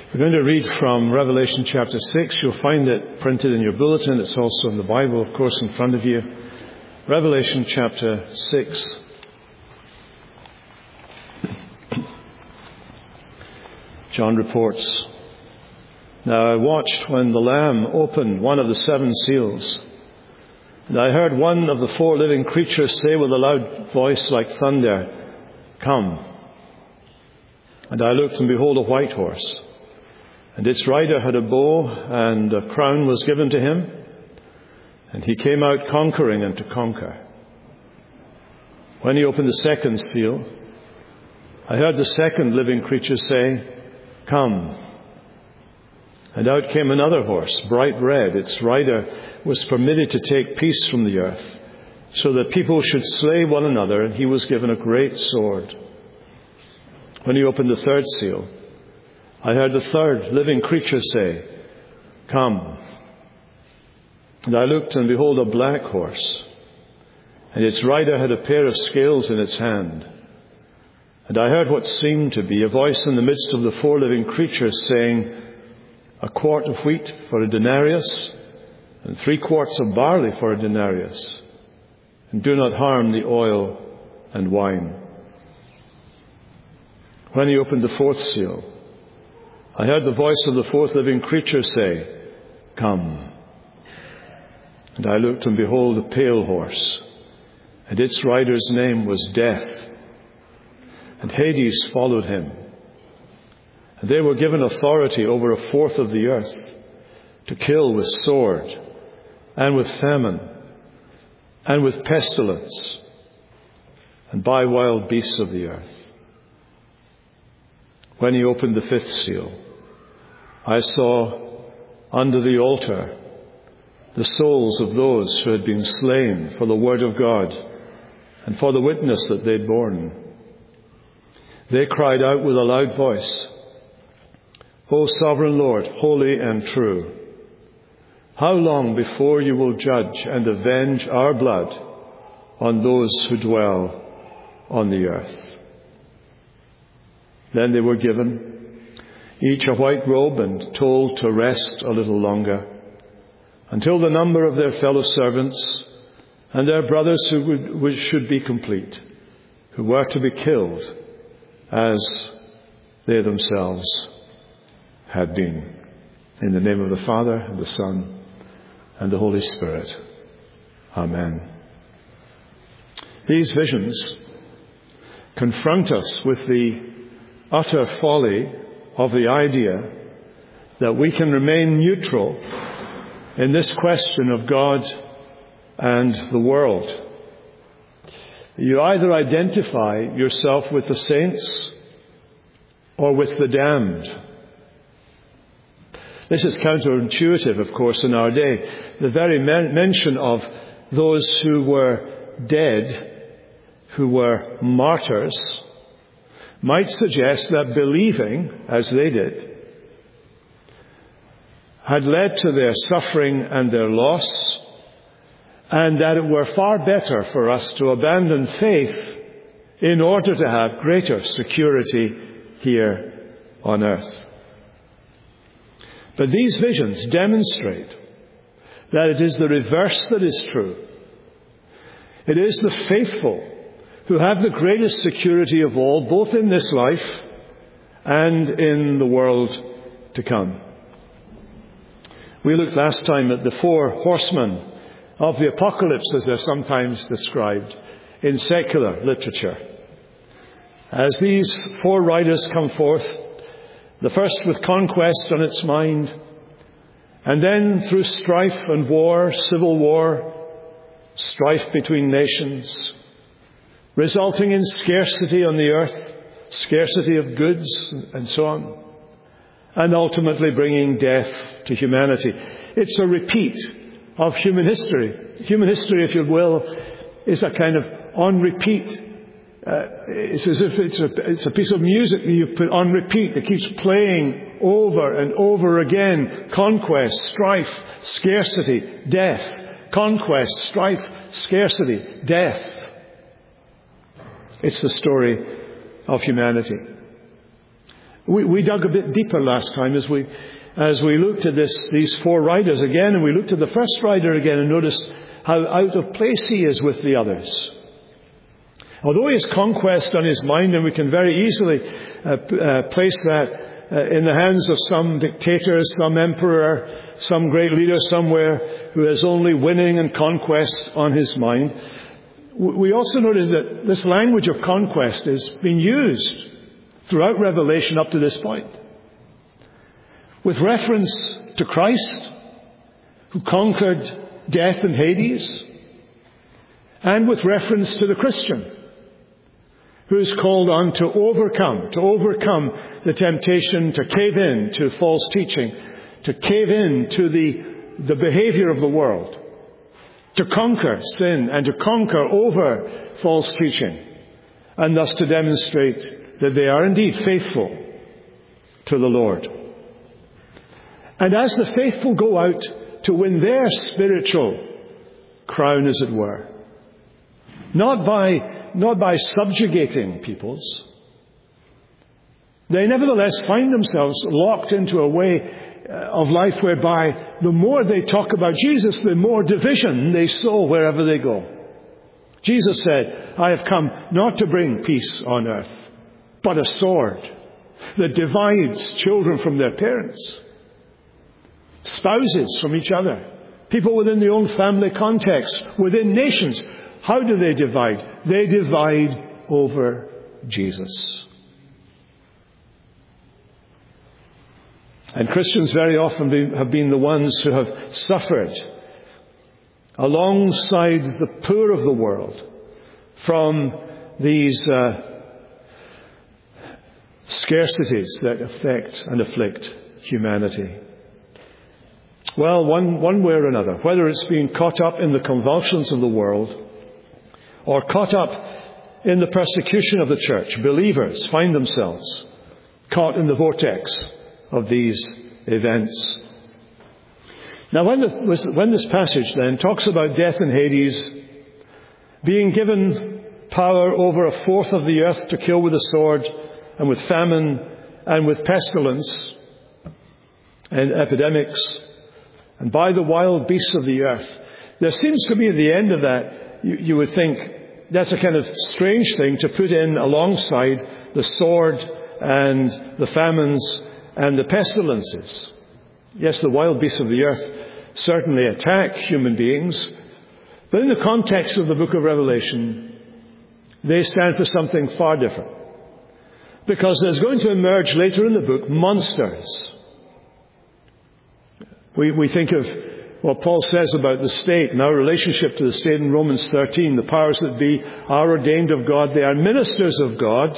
We're going to read from Revelation chapter 6. You'll find it printed in your bulletin. It's also in the Bible, of course, in front of you. Revelation chapter 6. John reports, "Now I watched when the Lamb opened one of the seven seals. And I heard one of the four living creatures say with a loud voice like thunder, 'Come.' And I looked, and behold, a white horse. And its rider had a bow, and a crown was given to him. And he came out conquering and to conquer. When he opened the second seal, I heard the second living creature say, 'Come.' And out came another horse, bright red. Its rider was permitted to take peace from the earth, so that people should slay one another, and he was given a great sword. When he opened the third seal, I heard the third living creature say, 'Come.' And I looked, and behold, a black horse, and its rider had a pair of scales in its hand. And I heard what seemed to be a voice in the midst of the four living creatures saying, 'A quart of wheat for a denarius, and 3 quarts of barley for a denarius, and do not harm the oil and wine.' When he opened the fourth seal, I heard the voice of the fourth living creature say, 'Come.' And I looked, and behold, a pale horse, and its rider's name was Death, and Hades followed him. And they were given authority over a fourth of the earth, to kill with sword, and with famine, and with pestilence, and by wild beasts of the earth. When he opened the fifth seal, I saw under the altar the souls of those who had been slain for the word of God and for the witness that they'd borne. They cried out with a loud voice, 'O sovereign Lord, holy and true, how long before you will judge and avenge our blood on those who dwell on the earth?' Then they were given each a white robe and told to rest a little longer, until the number of their fellow servants and their brothers who should be complete, who were to be killed as they themselves had been. In the name of the Father, and the Son, and the Holy Spirit. Amen." These visions confront us with the utter folly of the idea that we can remain neutral in this question of God and the world. You either identify yourself with the saints or with the damned. This is counterintuitive, of course, in our day. The very mention of those who were dead, who were martyrs, might suggest that believing, as they did, had led to their suffering and their loss, and that it were far better for us to abandon faith in order to have greater security here on earth. But these visions demonstrate that it is the reverse that is true. It is the faithful who have the greatest security of all, both in this life and in the world to come. We looked last time at the 4 horsemen of the apocalypse, as they're sometimes described in secular literature. As these 4 riders come forth, the first with conquest on its mind, and then through strife and war, civil war, strife between nations, resulting in scarcity on the earth, scarcity of goods, and so on, and ultimately bringing death to humanity. It's a repeat of human history. Human history, if you will, is a kind of on repeat. It's as if it's a piece of music that you put on repeat that keeps playing over and over again. Conquest, strife, scarcity, death. Conquest, strife, scarcity, death. It's the story of humanity. We dug a bit deeper last time as we looked at these four riders again, and we looked at the first rider again and noticed how out of place he is with the others. Although he has conquest on his mind, and we can very easily place that in the hands of some dictator, some emperor, some great leader somewhere who has only winning and conquest on his mind, we also notice that this language of conquest is being used throughout Revelation up to this point, with reference to Christ, who conquered death and Hades, and with reference to the Christian, who is called on to overcome the temptation to cave in to false teaching, to cave in to the behavior of the world, to conquer sin and to conquer over false teaching, and thus to demonstrate that they are indeed faithful to the Lord. And as the faithful go out to win their spiritual crown, as it were, not by subjugating peoples, they nevertheless find themselves locked into a way of life whereby the more they talk about Jesus, the more division they sow wherever they go. Jesus said, "I have come not to bring peace on earth, but a sword that divides children from their parents, spouses from each other, people within the own family context, within nations." How do they divide? They divide over Jesus. And Christians very often have been the ones who have suffered alongside the poor of the world from these scarcities that affect and afflict humanity. Well, one way or another, whether it's being caught up in the convulsions of the world or caught up in the persecution of the church, believers find themselves caught in the vortex of these events. Now, when this passage then talks about death and Hades being given power over a fourth of the earth to kill with the sword and with famine and with pestilence and epidemics and by the wild beasts of the earth, there seems to be at the end of that, you would think that's a kind of strange thing to put in alongside the sword and the famines and the pestilences. Yes, the wild beasts of the earth certainly attack human beings, but in the context of the book of Revelation, they stand for something far different. Because there's going to emerge later in the book monsters. We think of what Paul says about the state and our relationship to the state in Romans 13. The powers that be are ordained of God. They are ministers of God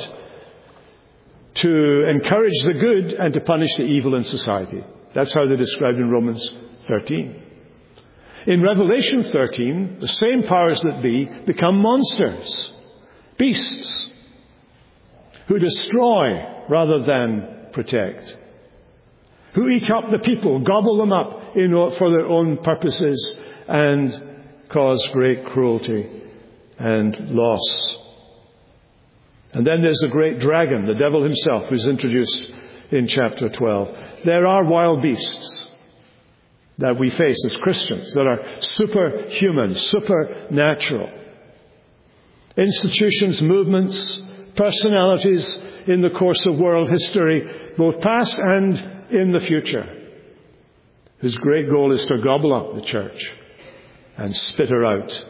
to encourage the good and to punish the evil in society. That's how they're described in Romans 13. In Revelation 13, the same powers that be become monsters, beasts, who destroy rather than protect, who eat up the people, gobble them up for their own purposes and cause great cruelty and loss. And then there's the great dragon, the devil himself, who's introduced in chapter 12. There are wild beasts that we face as Christians that are superhuman, supernatural. Institutions, movements, personalities in the course of world history, both past and in the future, whose great goal is to gobble up the church and spit her out.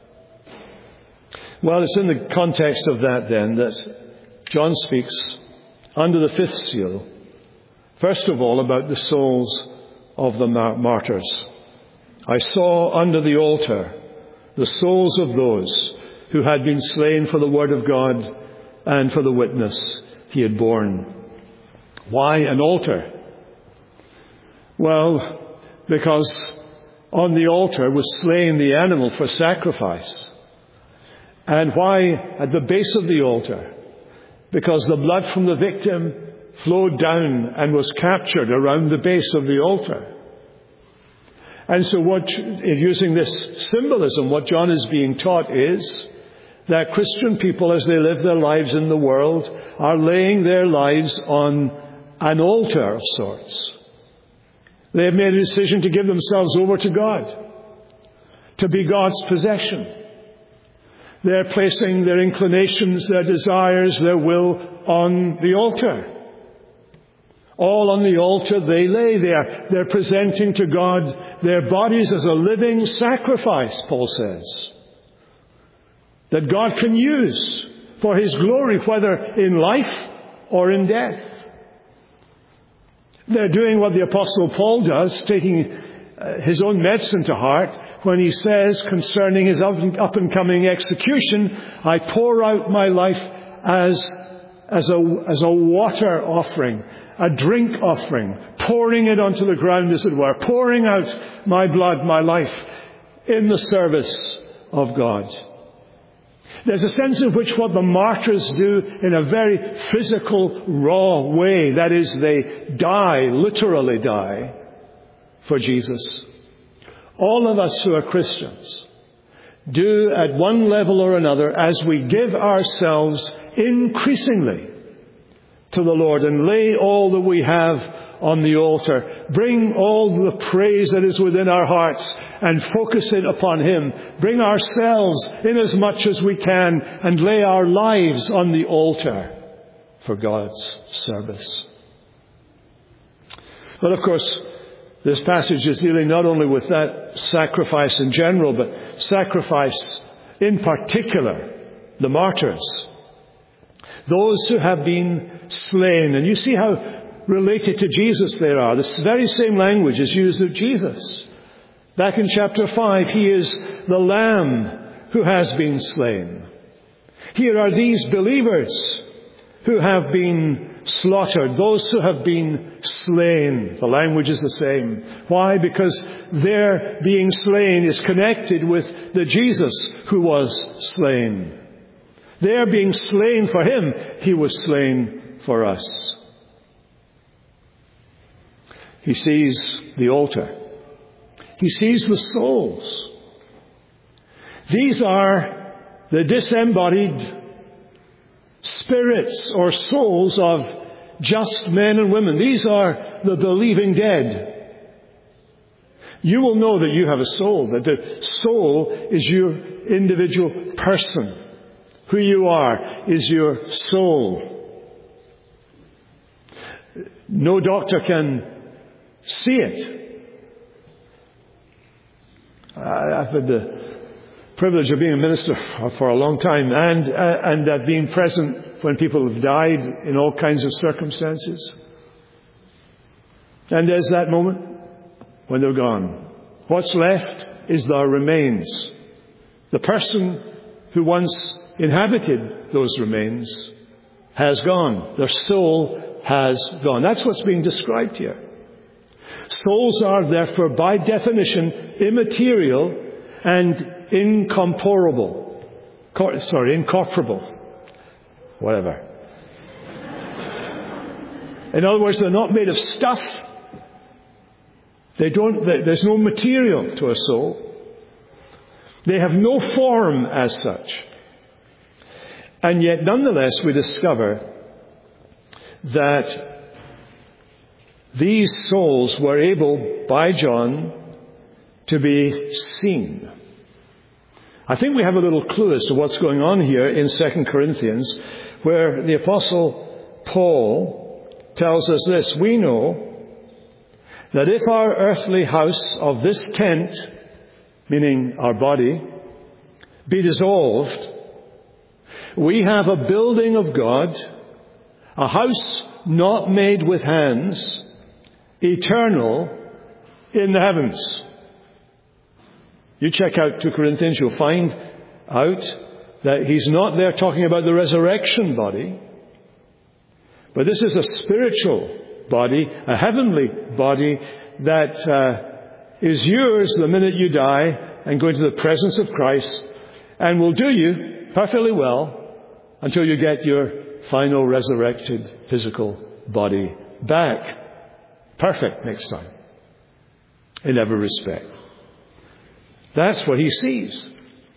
Well, it's in the context of that then that John speaks under the fifth seal, first of all, about the souls of the martyrs. I saw under the altar the souls of those who had been slain for the word of God and for the witness he had borne. Why an altar? Well, because on the altar was slain the animal for sacrifice. And why at the base of the altar? Because the blood from the victim flowed down and was captured around the base of the altar. And so using this symbolism, what John is being taught is that Christian people, as they live their lives in the world, are laying their lives on an altar of sorts. They have made a decision to give themselves over to God, to be God's possession. They're placing their inclinations, their desires, their will on the altar. All on the altar they lay there. They're presenting to God their bodies as a living sacrifice, Paul says, that God can use for His glory, whether in life or in death. They're doing what the Apostle Paul does, taking his own medicine to heart when he says concerning his up-and-coming execution, I pour out my life as a water offering, a drink offering, pouring it onto the ground, as it were, pouring out my blood, my life, in the service of God. There's a sense in which what the martyrs do in a very physical, raw way, that is, they die, literally die, for Jesus. All of us who are Christians do at one level or another as we give ourselves increasingly to the Lord and lay all that we have on the altar. Bring all the praise that is within our hearts and focus it upon Him. Bring ourselves in as much as we can and lay our lives on the altar for God's service. But of course, this passage is dealing not only with that sacrifice in general, but sacrifice in particular, the martyrs. Those who have been slain. And you see how related to Jesus they are. The very same language is used of Jesus. Back in chapter 5, He is the Lamb who has been slain. Here are these believers who have been slaughtered, those who have been slain. The language is the same. Why? Because their being slain is connected with the Jesus who was slain. Their being slain for Him, He was slain for us. He sees the altar. He sees the souls. These are the disembodied spirits or souls of just men and women. These are the believing dead. You will know that you have a soul, that the soul is your individual person. Who you are is your soul. No doctor can see it. I've had the privilege of being a minister for a long time and being present when people have died in all kinds of circumstances. And there's that moment when they're gone. What's left is their remains. The person who once inhabited those remains has gone. Their soul has gone. That's what's being described here. Souls are therefore by definition immaterial and incomparable. Incomparable. Whatever. In other words, they're not made of stuff. There's no material to a soul. They have no form as such. And yet, nonetheless, we discover that these souls were able, by John, to be seen. I think we have a little clue as to what's going on here in 2 Corinthians, where the Apostle Paul tells us this. We know that if our earthly house of this tent, meaning our body, be dissolved, we have a building of God, a house not made with hands, eternal in the heavens. You check out 2 Corinthians, you'll find out that he's not there talking about the resurrection body, but this is a spiritual body, a heavenly body that is yours the minute you die and go into the presence of Christ, and will do you perfectly well until you get your final resurrected physical body back. Perfect next time. In every respect. That's what he sees.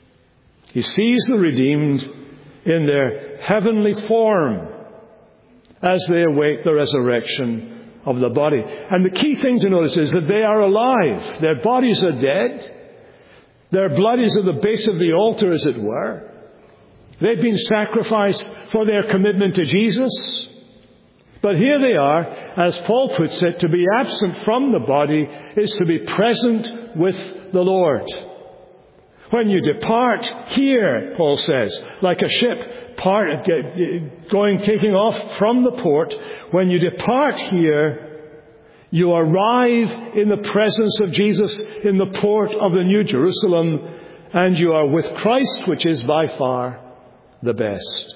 He sees the redeemed in their heavenly form. as they await the resurrection of the body. And the key thing to notice is that they are alive. Their bodies are dead. Their blood is at the base of the altar, as it were. They've been sacrificed for their commitment to Jesus. But here they are, as Paul puts it, to be absent from the body is to be present with the Lord. When you depart here, Paul says, like a ship taking off from the port, when you depart here, you arrive in the presence of Jesus in the port of the New Jerusalem, and you are with Christ, which is by far the best.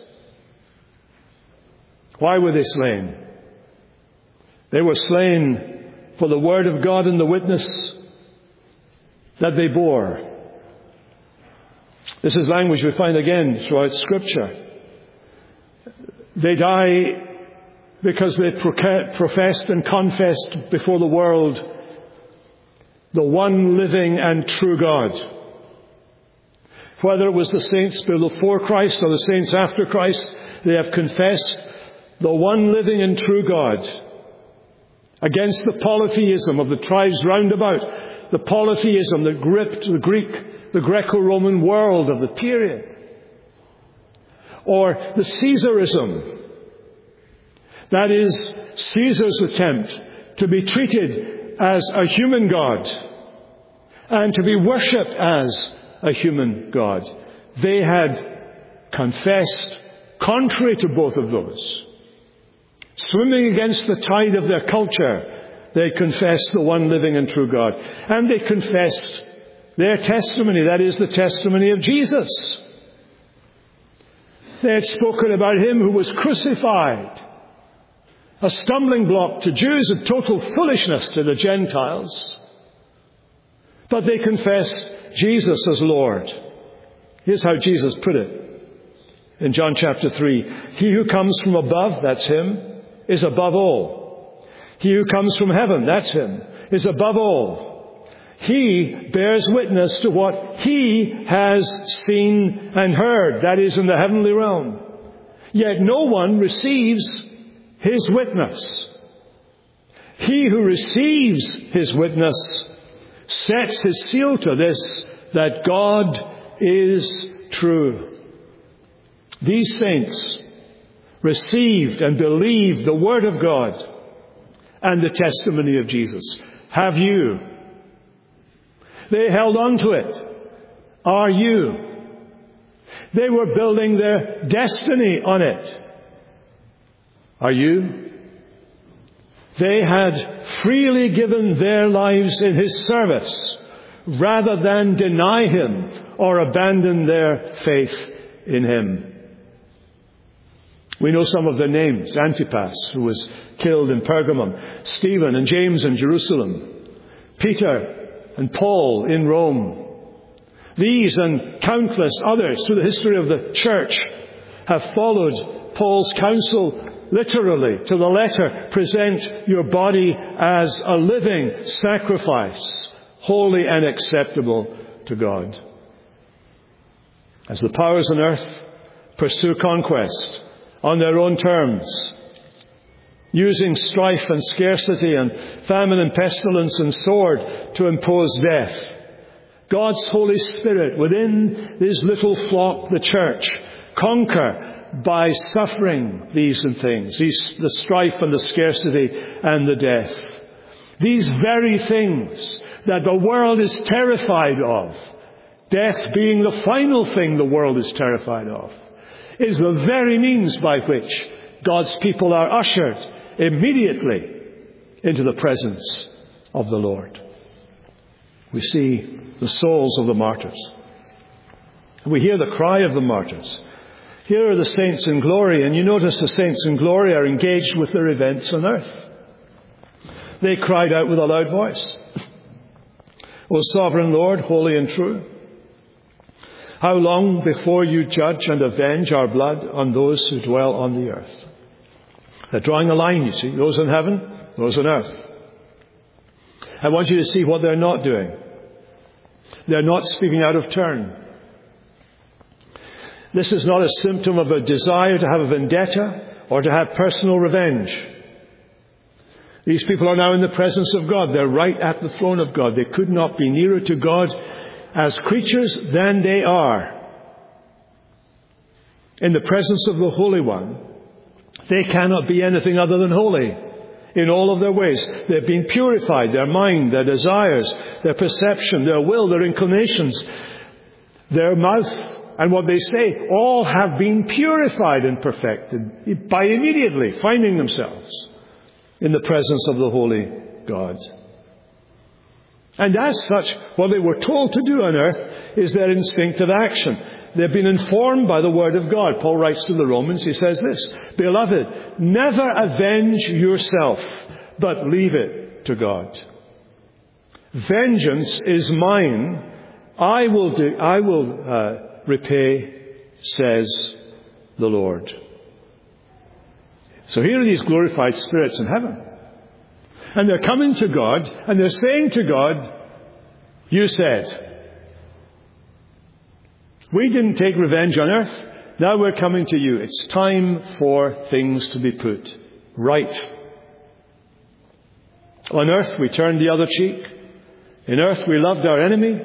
Why were they slain? They were slain for the word of God and the witness that they bore. This is language we find again throughout Scripture. They die because they professed and confessed before the world the one living and true God. Whether it was the saints before Christ or the saints after Christ, they have confessed the one living and true God against the polytheism of the tribes round about, the polytheism that gripped the Greco-Roman world of the period, or the Caesarism, that is, Caesar's attempt to be treated as a human God and to be worshipped as a human God. They had confessed contrary to both of those. Swimming against the tide of their culture, they confessed the one living and true God. And they confessed their testimony, that is, the testimony of Jesus. They had spoken about Him who was crucified, a stumbling block to Jews and total foolishness to the Gentiles. But they confessed Jesus as Lord. Here's how Jesus put it in John chapter 3. He who comes from above, that's Him, is above all. He who comes from heaven, that's Him, is above all. He bears witness to what He has seen and heard, that is, in the heavenly realm. Yet no one receives His witness. He who receives His witness sets his seal to this, that God is true. These saints received and believed the Word of God and the testimony of Jesus. Have you? They held on to it. Are you? They were building their destiny on it. Are you? They had freely given their lives in His service rather than deny Him or abandon their faith in Him. We know some of their names. Antipas, who was killed in Pergamum. Stephen and James in Jerusalem. Peter and Paul in Rome. These and countless others through the history of the church have followed Paul's counsel literally to the letter. Present your body as a living sacrifice, holy and acceptable to God. As the powers on earth pursue conquest on their own terms, using strife and scarcity and famine and pestilence and sword to impose death, God's Holy Spirit within His little flock, the church, conquer by suffering these and things, the strife and the scarcity and the death. These very things that the world is terrified of, death being the final thing the world is terrified of, is the very means by which God's people are ushered immediately into the presence of the Lord. We see the souls of the martyrs. We hear the cry of the martyrs. Here are the saints in glory, and you notice the saints in glory are engaged with their events on earth. They cried out with a loud voice, O sovereign Lord, holy and true, how long before you judge and avenge our blood on those who dwell on the earth? They're drawing a line, you see, those in heaven, those on earth. I want you to see what they're not doing. They're not speaking out of turn. This is not a symptom of a desire to have a vendetta or to have personal revenge. These people are now in the presence of God. They're right at the throne of God. They could not be nearer to God as creatures than they are. In the presence of the Holy One, they cannot be anything other than holy in all of their ways. They've been purified. Their mind, their desires, their perception, their will, their inclinations, their mouth, and what they say, all have been purified and perfected by immediately finding themselves in the presence of the Holy God. And as such, what they were told to do on earth is their instinctive action. They've been informed by the Word of God. Paul writes to the Romans, he says this, "Beloved, never avenge yourself, but leave it to God. Vengeance is mine. I will repay, says the Lord." So here are these glorified spirits in heaven. And they're coming to God, and they're saying to God, "You said, we didn't take revenge on earth. Now we're coming to you. It's time for things to be put right. On earth we turned the other cheek. In earth we loved our enemy.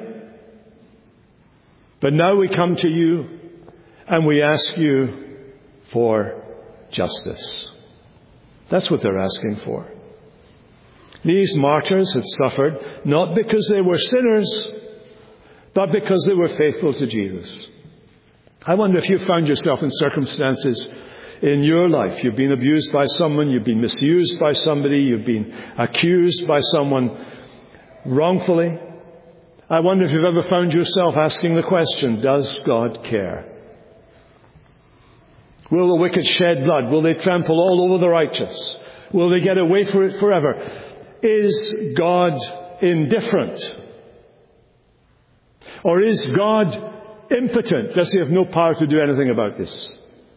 But now we come to you and we ask you for justice." That's what they're asking for. These martyrs had suffered not because they were sinners, but because they were faithful to Jesus. I wonder if you found yourself in circumstances in your life. You've been abused by someone, you've been misused by somebody, you've been accused by someone wrongfully. I wonder if you've ever found yourself asking the question, does God care? Will the wicked shed blood? Will they trample all over the righteous? Will they get away for it forever? Is God indifferent? Or is God impotent? Does he have no power to do anything about this?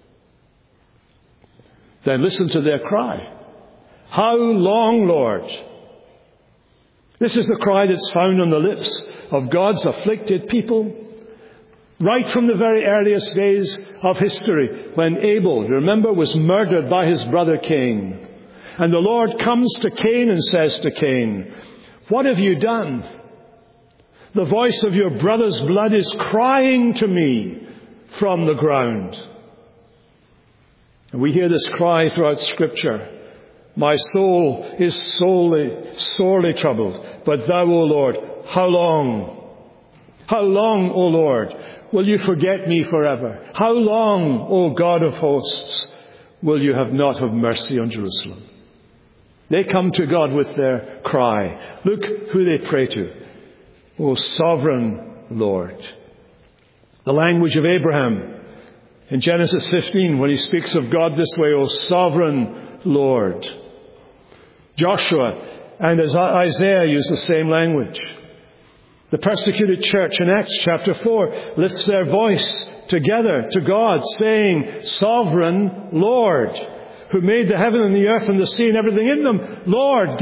Then listen to their cry. "How long, Lord?" This is the cry that's found on the lips of God's afflicted people right from the very earliest days of history, when Abel, remember, was murdered by his brother Cain. And the Lord comes to Cain and says to Cain, "What have you done? The voice of your brother's blood is crying to me from the ground." And we hear this cry throughout Scripture. "My soul is sorely troubled. But thou, O Lord, how long? How long, O Lord, will you forget me forever? How long, O God of hosts, will you not have mercy on Jerusalem?" They come to God with their cry. Look who they pray to. "O sovereign Lord." The language of Abraham in Genesis 15, when he speaks of God this way, "O sovereign Lord." Joshua and Isaiah use the same language. The persecuted church in Acts chapter 4 lifts their voice together to God, saying, "Sovereign Lord, who made the heaven and the earth and the sea and everything in them. Lord,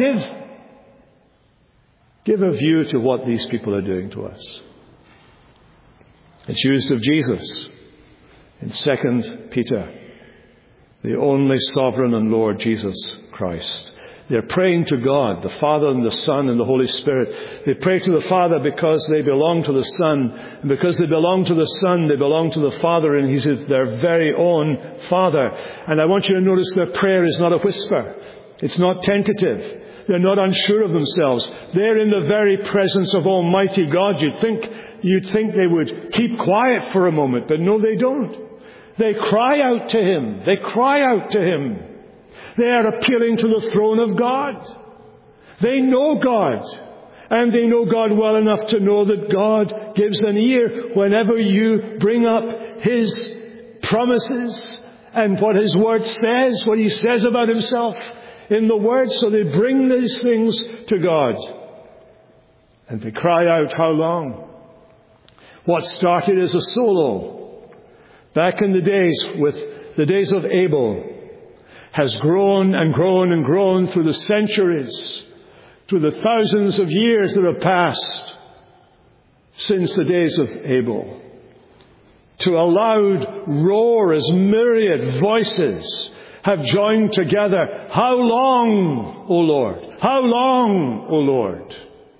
give a view to what these people are doing to us." It's used of Jesus in 2 Peter, the only sovereign and Lord Jesus Christ. They're praying to God, the Father and the Son and the Holy Spirit. They pray to the Father because they belong to the Son. And because they belong to the Son, they belong to the Father, and He's their very own Father. And I want you to notice their prayer is not a whisper. It's not tentative. They're not unsure of themselves. They're in the very presence of Almighty God. You'd think they would keep quiet for a moment, but no, they don't. They cry out to Him. They cry out to Him. They are appealing to the throne of God. They know God. And they know God well enough to know that God gives an ear whenever you bring up His promises and what His Word says, what He says about Himself in the Word. So they bring these things to God. And they cry out, "How long?" What started as a solo back in the days with the days of Abel has grown and grown and grown through the centuries, through the thousands of years that have passed since the days of Abel, to a loud roar as myriad voices have joined together. How long, O Lord? How long, O Lord?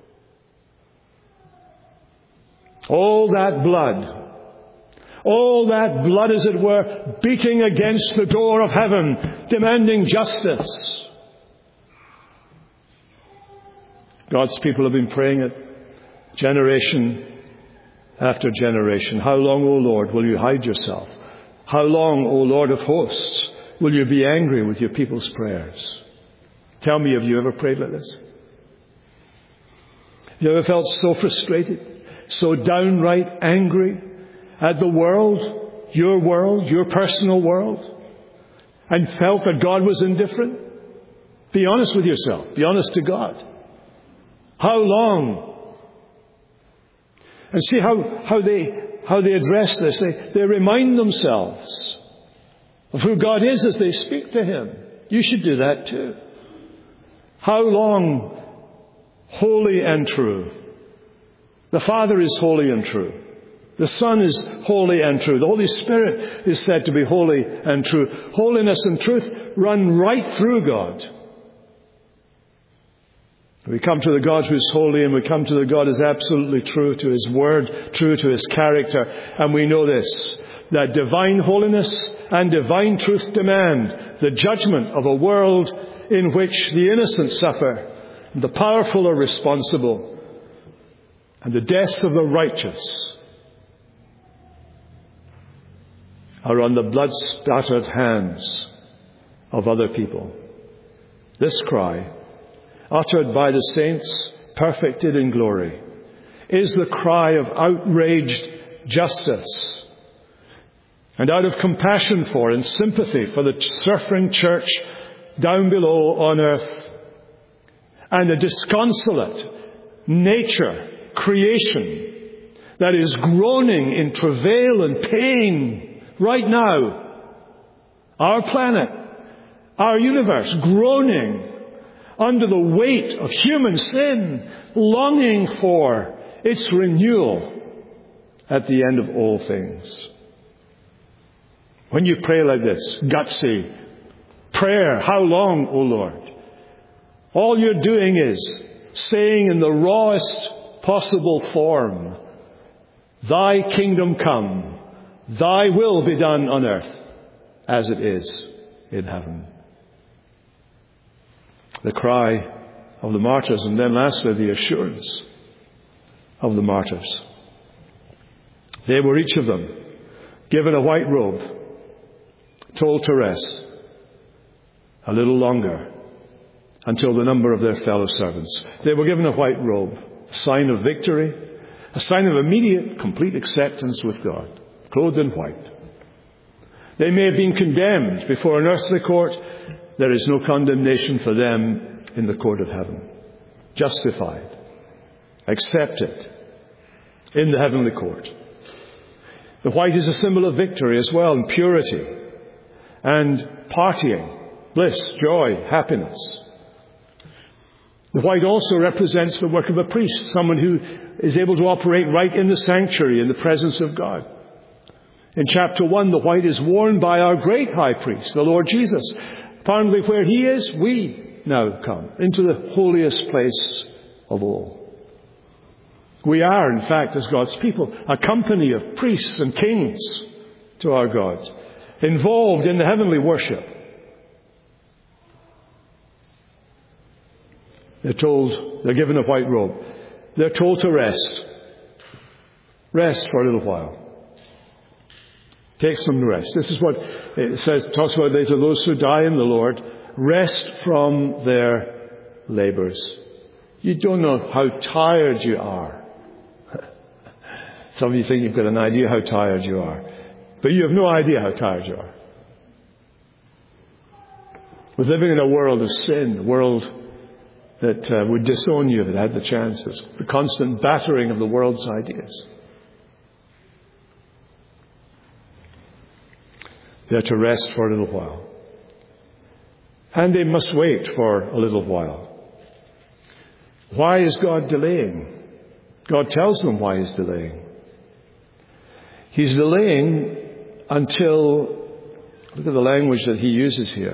All that blood, as it were, beating against the door of heaven, demanding justice. God's people have been praying it generation after generation. How long, O Lord, will you hide yourself? How long, O Lord of hosts, will you be angry with your people's prayers? Tell me, have you ever prayed like this? Have you ever felt so frustrated, so downright angry at the world, your personal world, and felt that God was indifferent? Be honest with yourself. Be honest to God. How long? And see how they address this. They remind themselves of who God is as they speak to Him. You should do that too. How long? Holy and true. The Father is holy and true. The Son is holy and true. The Holy Spirit is said to be holy and true. Holiness and truth run right through God. We come to the God who is holy, and we come to the God who is absolutely true to His Word, true to His character. And we know this, that divine holiness and divine truth demand the judgment of a world in which the innocent suffer, and the powerful are responsible, and the deaths of the righteous are on the blood-spattered hands of other people. This cry, uttered by the saints perfected in glory, is the cry of outraged justice, and out of compassion for and sympathy for the suffering church down below on earth, and a disconsolate nature, creation, that is groaning in travail and pain right now. Our planet, our universe, groaning under the weight of human sin, longing for its renewal at the end of all things. When you pray like this, gutsy prayer, how long, O Lord? All you're doing is saying in the rawest possible form, Thy kingdom come, Thy will be done on earth as it is in heaven. The cry of the martyrs, and then lastly the assurance of the martyrs. They were each of them given a white robe, told to rest a little longer until the number of their fellow servants. They were given a white robe, a sign of victory, a sign of immediate, complete acceptance with God, clothed in white. They may have been condemned before an earthly court. There is no condemnation for them in the court of heaven. Justified, accepted in the heavenly court. The white is a symbol of victory as well, and purity, and partying, bliss, joy, happiness. The white also represents the work of a priest, someone who is able to operate right in the sanctuary in the presence of God. In chapter 1, the white is worn by our great high priest, the Lord Jesus. Apparently where He is, we now come into the holiest place of all. We are, in fact, as God's people, a company of priests and kings to our God, involved in the heavenly worship. They're given a white robe. They're told to rest. Rest for a little while. Take some rest. This is what it says, talks about later, those who die in the Lord, rest from their labors. You don't know how tired you are. Some of you think you've got an idea how tired you are. But you have no idea how tired you are. We're living in a world of sin, a world that would disown you if it had the chances. The constant battering of the world's ideas. They're to rest for a little while. And they must wait for a little while. Why is God delaying? God tells them why He's delaying. He's delaying until Look at the language that he uses here.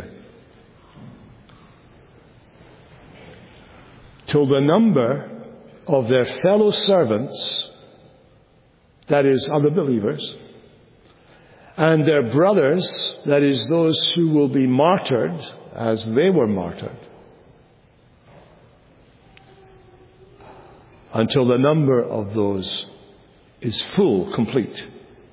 Till the number of their fellow servants, that is, other believers, and their brothers, that is, those who will be martyred as they were martyred, until the number of those is full, complete.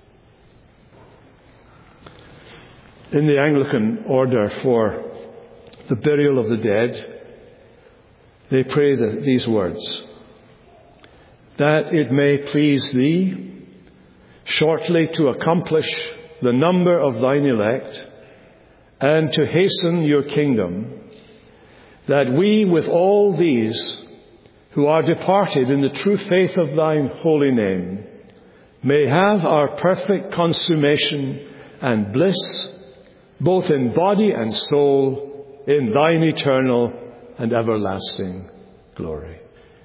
In the Anglican order for the burial of the dead, they pray these words: that it may please thee shortly to accomplish the number of thine elect, and to hasten your kingdom, that we with all these who are departed in the true faith of thine holy name may have our perfect consummation and bliss, both in body and soul, in thine eternal and everlasting glory.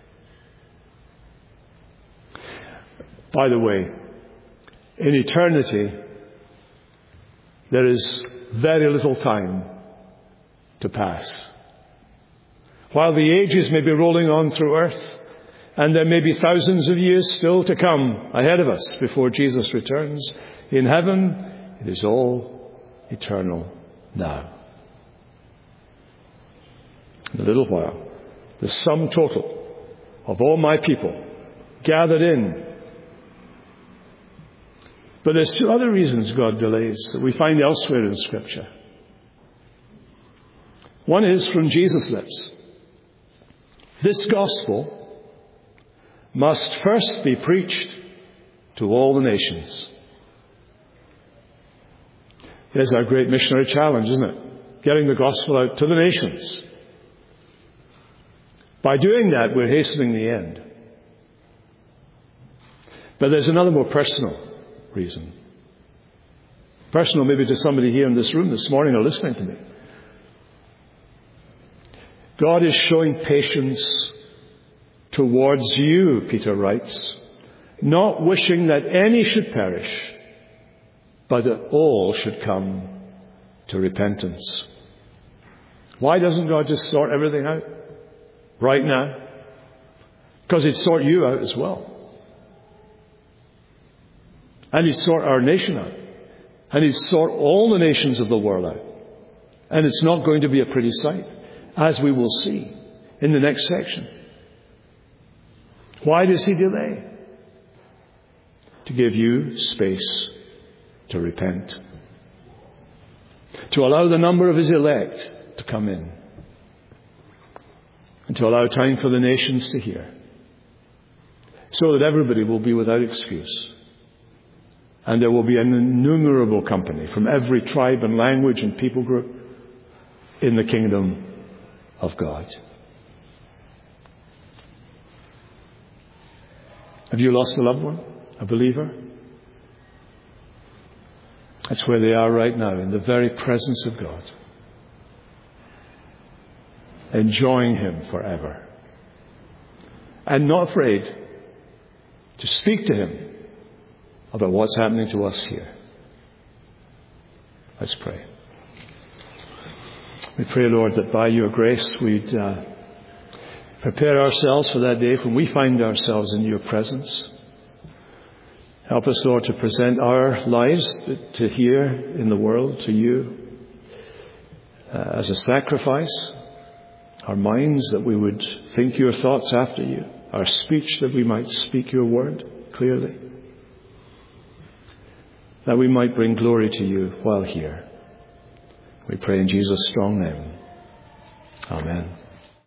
By the way, in eternity, there is very little time to pass. While the ages may be rolling on through earth, and there may be thousands of years still to come ahead of us before Jesus returns, in heaven it is all eternal now. In a little while, the sum total of all my people gathered in. But there's two other reasons God delays that we find elsewhere in Scripture. One is from Jesus' lips. This gospel must first be preached to all the nations. There's our great missionary challenge, isn't it? Getting the gospel out to the nations. By doing that, we're hastening the end. But there's another more personal reason. Personal maybe to somebody here in this room this morning or listening to me. God is showing patience towards you, Peter writes, not wishing that any should perish, but that all should come to repentance. Why doesn't God just sort everything out right now? Because He'd sort you out as well. And He'd sort our nation out. And He'd sort all the nations of the world out. And it's not going to be a pretty sight, as we will see in the next section. Why does He delay? To give you space to repent. To allow the number of His elect to come in. And to allow time for the nations to hear. So that everybody will be without excuse. And there will be an innumerable company from every tribe and language and people group in the kingdom of God. Have you lost a loved one? A believer? That's where they are right now, in the very presence of God. Enjoying Him forever. And not afraid to speak to Him about what's happening to us here. Let's pray. We pray, Lord, that by your grace we'd prepare ourselves for that day when we find ourselves in your presence. Help us, Lord, to present our lives to here in the world to you as a sacrifice. Our minds, that we would think your thoughts after you. Our speech, that we might speak your word clearly. That we might bring glory to you while here. We pray in Jesus' strong name. Amen.